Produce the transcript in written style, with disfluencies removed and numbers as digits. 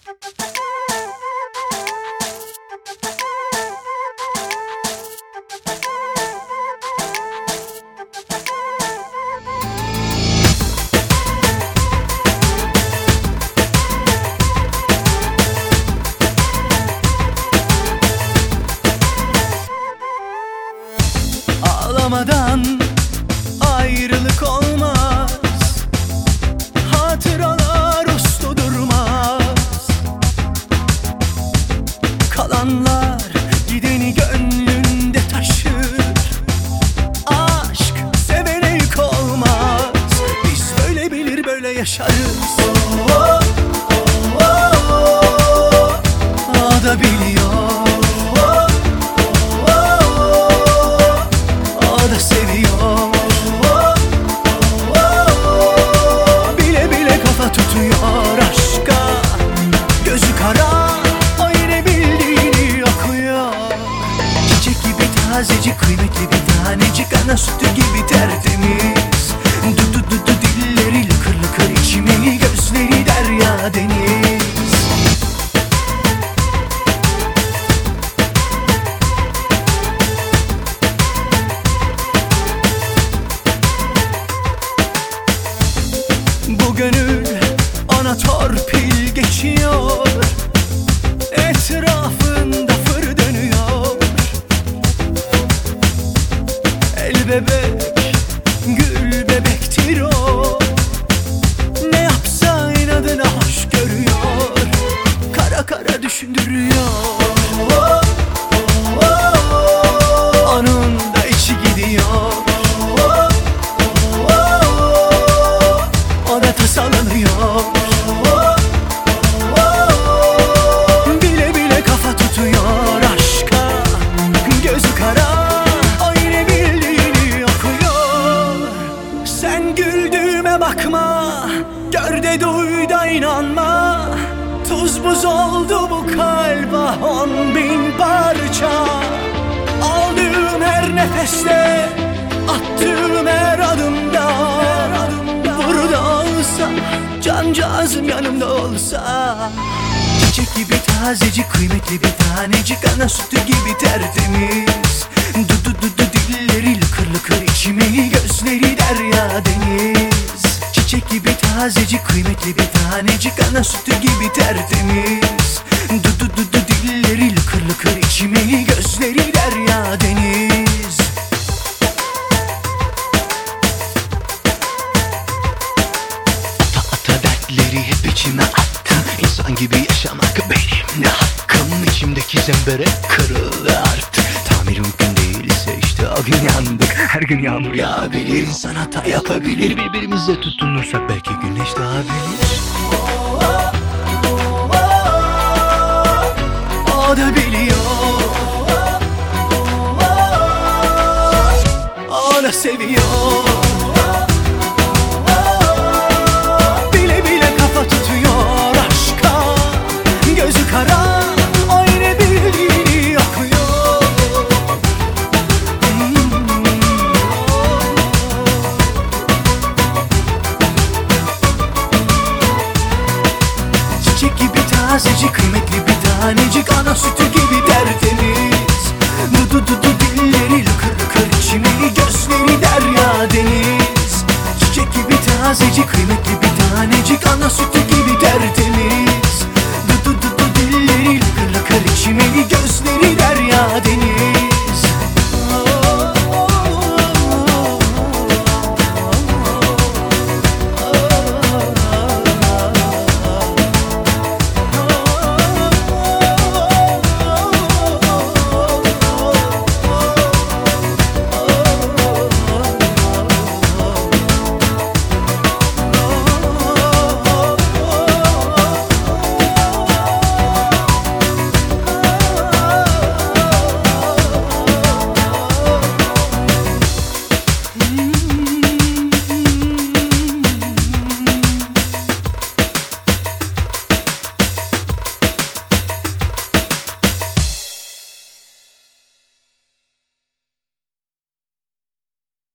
Ağlamadan ayrılık olmaz, hatıralar uslu durmaz. Kalanlar gideni gönlünde taşır. Aşk sevene yük olmaz. Biz böyle bilir böyle yaşarız. Oh, oh, oh, oh. O da biliyor. Tutuyor aşka, gözü kara, o yine bildiğini okuyor. Çiçek gibi tazecik, kıymetli bir tanecik, ana sütü gibi tertemiz. Du dilleri lıkır lıkır, içimeli gözleri derya deniz. Bu gönül ona torpil geçiyor, etrafında fır dönüyor. El bebek, gül bebektir o. Ne yapsa inadına hoş görüyor, kara kara düşündürüyor. Oh, oh, oh. Onun da içi gidiyor. Oh, oh, oh. O da tasalanıyor. Bile bile kafa tutuyor aşka, gözü kara, o yine bildiğini okuyor. Sen güldüğüme bakma, gör de duy da inanma. Tuz buz oldu bu kalp, 10.000 parça. Aldığım her nefeste, attığım her adımda, burada olsa, cancağızım yanımda olsa. Çiçek gibi tazecik, kıymetli bir tanecik, ana sütü gibi tertemiz. Du dilleri lıkır lıkır, içimeli gözleri derya deniz. Çiçek gibi tazecik, kıymetli bir tanecik, ana sütü gibi tertemiz. Du dilleri lıkır lıkır, içimeli gözleri derya deniz. Ata dertleri hep içime attım. İnsan gibi yaşamak benim de hakkım. İçimdeki zemberek kırıldı artık. Tamir mümkün değilse işte o gün yandık. Her gün yağmur yağabilir, insan hata yapabilir. Birbirimize tutunursak belki güneş doğabilir. O da biliyor. O da seviyor. Bile bile kafa tutuyor aşka, gözü kara, o yine bildiğini okuyor. Çiçek gibi tazecik, kıymetli bir tanecik, ana sütü gibi tertemiz. Du dilleri lıkır lıkır, içimeli gözleri derya deniz. Çiçek gibi tazecik,